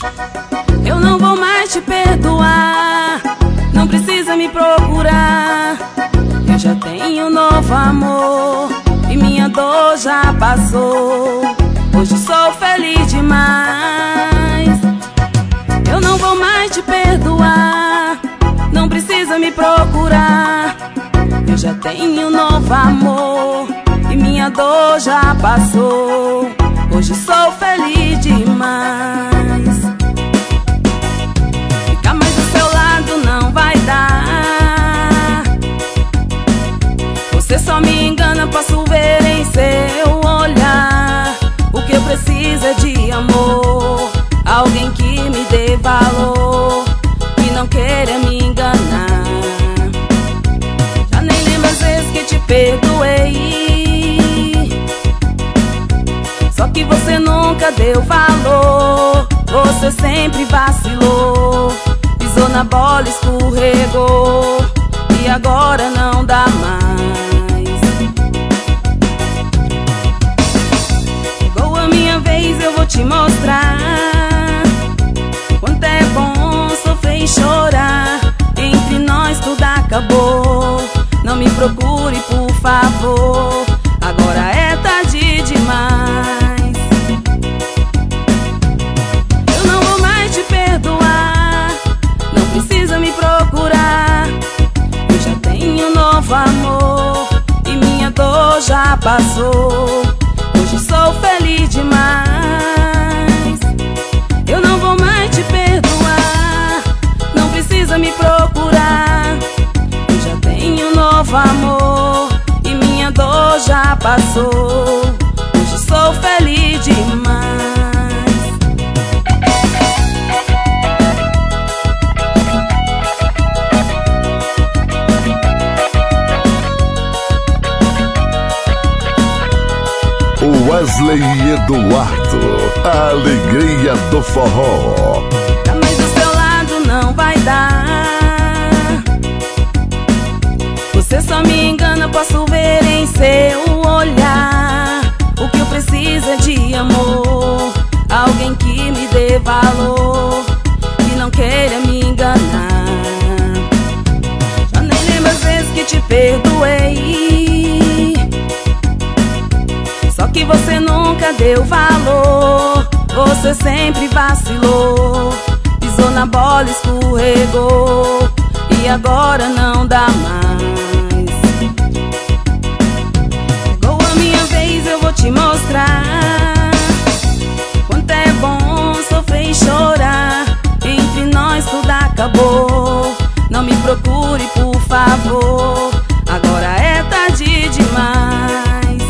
Eu não vou mais te perdoar, não precisa me procurar. Eu já tenho um novo amor e minha dor já passou. Hoje sou feliz demais. Eu não vou mais te perdoar, não precisa me procurar. Eu já tenho um novo amor e minha dor já passou. Hoje sou feliz demais. Ficar mais do seu lado não vai dar. Você só me engana, posso ver em seu olhar. O que eu preciso é de amor, alguém que me dê valor, que não queira me enganar. Já nem lembro as vezes que te perdoei, só que você nunca deu valor. Você sempre vacilou, pisou na bola, escorregou, e agora não dá mais. Chegou a minha vez, eu vou te mostrar quanto é bom sofrer e chorar. Entre nós tudo acabou, não me procure por favor, agora é tarde demais. Eu não vou mais te perdoar, não precisa me procurar. Eu já tenho um novo amor e minha dor já passou. Hoje sou feliz demais. Eu não vou mais te perdoar, não precisa me procurar. Eu já tenho um novo amor e minha dor já passou. Hoje sou feliz demais. Wesley Eduardo, a alegria do forró. Mas do seu lado não vai dar. Você só me engana, posso ver em seu olhar. O que eu preciso é de amor, alguém que me dê valor, que não queira me enganar. Já nem lembro as vezes que te perdoei, só que você nunca deu valor. Você sempre vacilou, pisou na bola, escorregou, e agora não dá mais. Chegou a minha vez, eu vou te mostrar quanto é bom sofrer e chorar. Entre nós tudo acabou, não me procure por favor, agora é tarde demais.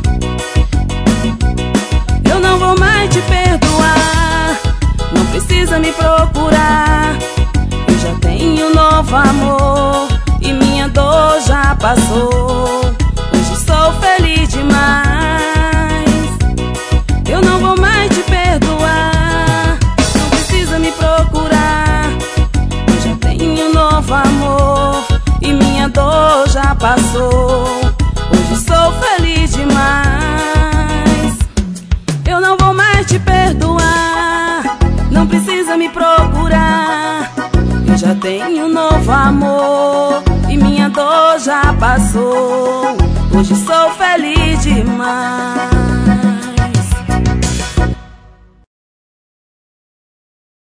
Eu não vou mais te perdoar, não precisa me procurar. Eu já tenho um novo amor e minha dor já passou. Hoje sou feliz demais. Eu não vou mais te perdoar, não precisa me procurar. Eu já tenho um novo amor e minha dor já passou. Hoje sou feliz demais. Eu não vou mais te perdoar, não precisa me procurar. Eu já tenho um novo amor e minha dor já passou. Hoje sou feliz demais.